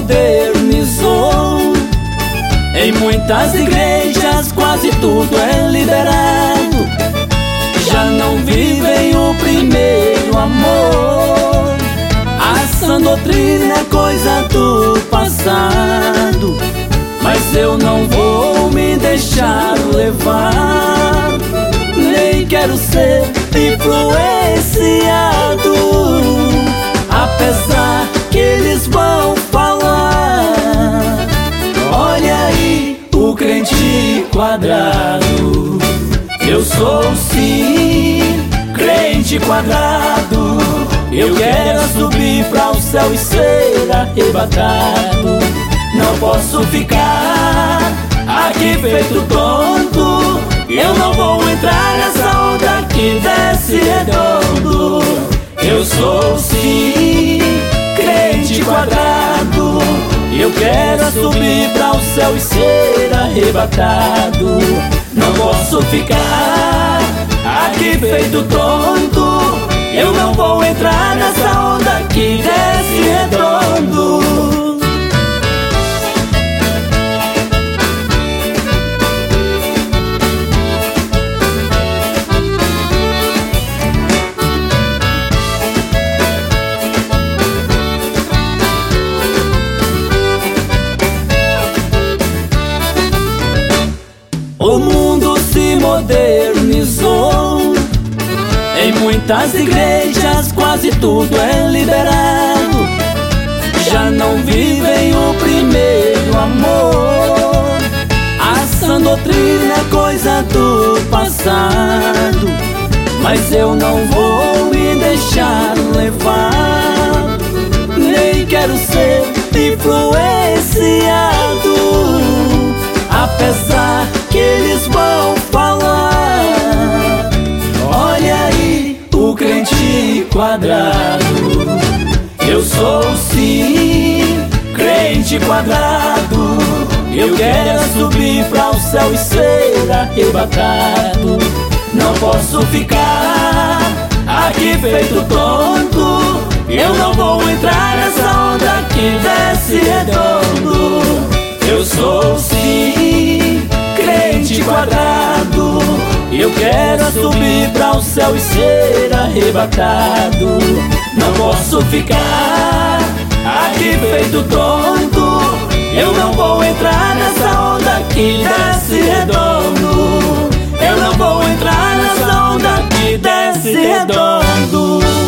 modernizou. Em muitas igrejas quase tudo é liberado. Já não vivem o primeiro amor. A sã doutrina é coisa do passado, mas eu não vou me deixar levar. Nem quero ser influenciado, apesar que eles vão falar. Olha aí o crente quadrado. Eu sou sim crente quadrado. Eu quero subir para o céu e ser arrebatado. Não posso ficar aqui feito tonto. Eu não vou entrar nessa onda que desce redondo. Eu sou sim crente quadrado. Eu quero subir para o céu e ser arrebatado. Não posso ficar aqui feito tonto. Eu não vou entrar nessa onda que desce redondo. O mundo se modernizou. Em muitas igrejas quase tudo é liberado. Já não vivem o primeiro amor. A sã doutrina é coisa do passado, mas eu não vou me deixar levar. Nem quero ser influenciado, apesar que eles vão falar. Olha aí o crente quadrado. Eu sou sim crente quadrado. Eu quero subir para o céu e ser arrebatado. Não posso ficar aqui feito tonto. Eu não vou entrar nessa onda que desce redondo. Eu sou sim crente quadrado. Eu quero subir para o céu e ser arrebatado. Não posso ficar aqui feito tonto. Eu não vou entrar nessa onda que desce redondo. Eu não vou entrar nessa onda que desce redondo.